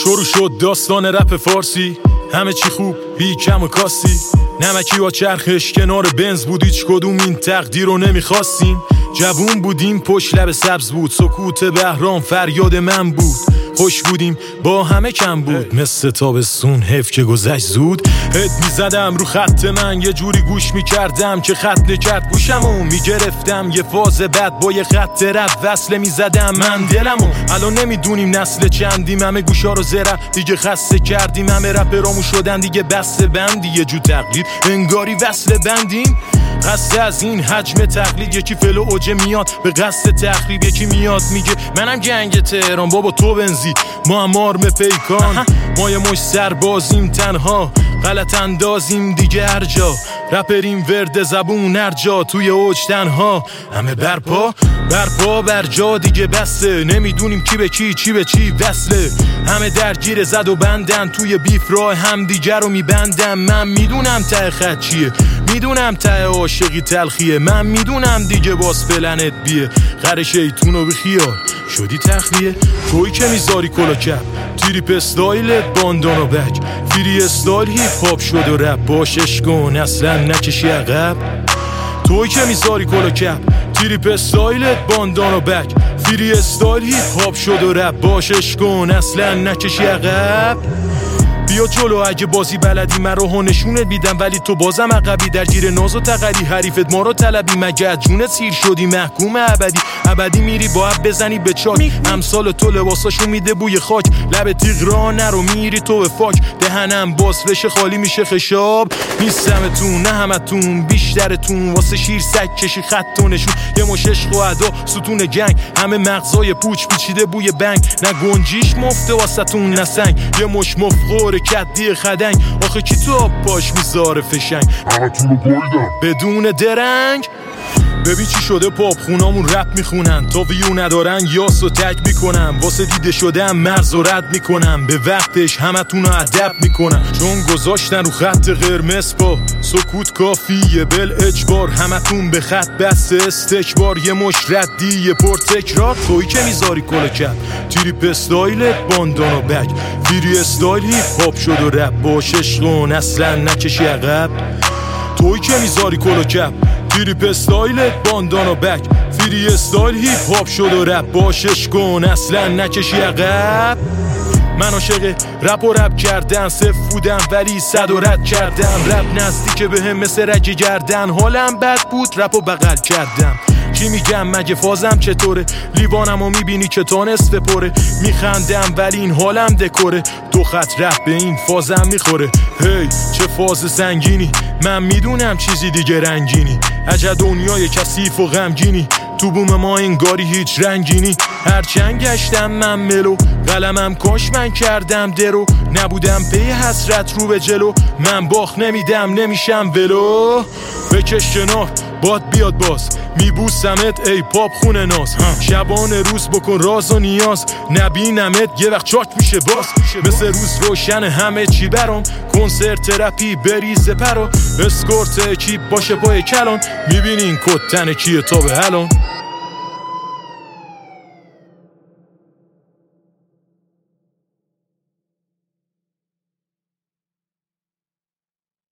شروع شد داستان رپ فارسی، همه چی خوب بی کم و کاستی، نمکی با چرخش کنار بنز بود، هیچ کدوم این تقدیر رو نمیخواستیم. جوون بودیم پشت لب سبز بود، سکوت بهرام فریاد من بود. خوش بودیم با همه کم بود، مثل تابستون حیف که گذشت زود. هد میزدم رو خط من، یه جوری گوش میکردم که خط نکرد گوشمو. میگرفتم یه فاز بد با یه خط رپ وصله میزدم من دلمو. الان نمیدونیم نسل چندیم، همه گوشا رو زره دیگه خسته کردیم. همه رپرامو شدن دیگه بسته بندی، یه جو تقلید انگاری وصله بندیم. قصد از این حجم تقلید، یکی فلو اوجه میاد به قصد تخریب، یکی میاد میگه منم گنگ تهران. بابا تو بنزی ما هم آرم پیکان، ما یه مش سربازیم تنها، غلط اندازیم دیگه هر جا. رپریم ورد زبون هر جا، توی اوج تنها همه برپا بر جا دیگه بسته. نمیدونیم کی به کی چی به چی وصله، همه درگیر زد و بندن، توی بیف راه هم دیگر رو میبندم. من میدونم ته خط چیه، میدونم ته عاشقی تلخیه، من میدونم دیگه باز پلنت بیه. غر شیطونو بخیال شدی تخلیه، توی که میذاری کلا کپ، تریپ استایلت باندان و بک، فری استایل هیپ هاپ شد و رپ، باشش کن اصلا نکشی عقب. توی که میذاری کلا کپ، تریپ استایلت باندان و بک، فری استایل هیپ هاپ شد و رپ، باشش کن اصلا نکشی عقب. بیا جلو اگه بازی بلدی، من رو نشونت بیدم ولی تو بازم عقبی، درگیر ناز و تقری حریفت ما رو طلبی. مگه جونت سیر شدی محکوم ابدی میری با اب بزنی به چاک. امثال تو لباساشو میده بوی خاک، لب تیغ را نرو میری تو به فاک. دهنم باز بشه خالی میشه خشاب، نیستمتون نه همتون بیشترتون، واسه شیر سگ کشی خط و نشون. یه مش عشق و ادا ستون گنگ، همه مغزای پوچ پیچیده بوی بنگ. نه گنجیش مفته واسهتون نه سنگ، یه مش مفخور کدی خدنگ. آخه کی تو آب پاش میذاره فشنگ، همتون رو گایدم بدون درنگ. ببین چی شده پاپ خونامون رپ میخونن، تا ویو ندارن یاس و تک میکنم. واسه دیده شدم مرز و رد میکنم، به وقتش همتون رو ادب میکنم. چون گذاشتن رو خط قرمز با سکوت کافیه بل اجبار. همتون به خط بس استکبار، یه مش ردی یه پر تکرار. توی که میذاری کلا کپ، تریپ استایلت باندان و بک، فری استایل هیپ هاپ شد و رپ، باشش کن اصلا نکشی عقب. توی که میذاری کلا کپ، تریپ استایلت باندان و بک، فری استایل هیپ هاپ شد و رپ، باشش کن اصلا نکشی عقب. من عاشق رپ و رپ کردن، صفر بودم ولی صد و رد کردم. رپ نزدیک به هم مثل رگ گردن، حالم بد بود رپ و بغل کردم. چی میگم مگه فازم چطوره، لیوانم رو میبینی که تا نصف پره. میخندم ولی این حالم دکوره، دو خط رپ به این فازم میخوره. هی چه فاز سنگینی، من میدونم چیزی دیگه رنگینی. عجب دنیای کثیف و غمگینی، تو بوم ما انگاری هیچ رنگینی. هرچند گشتم من ملو، قلمم کاش من کردم درو. نبودم پی حسرت رو به جلو، من باخ نمیدم نمیشم ولو. بکش کنار باد بیاد باز، میبوسمت ای پاپ خونه ناز. شبانه روز بکن راز و نیاز، نبینمت یه وقت چاک میشه باز. مثل روز روشن همه چی برام، کنسرت رپی بریزه پرا. اسکورت اکیپ باشه پای کلان، میبینین کتن کیه تا به الان.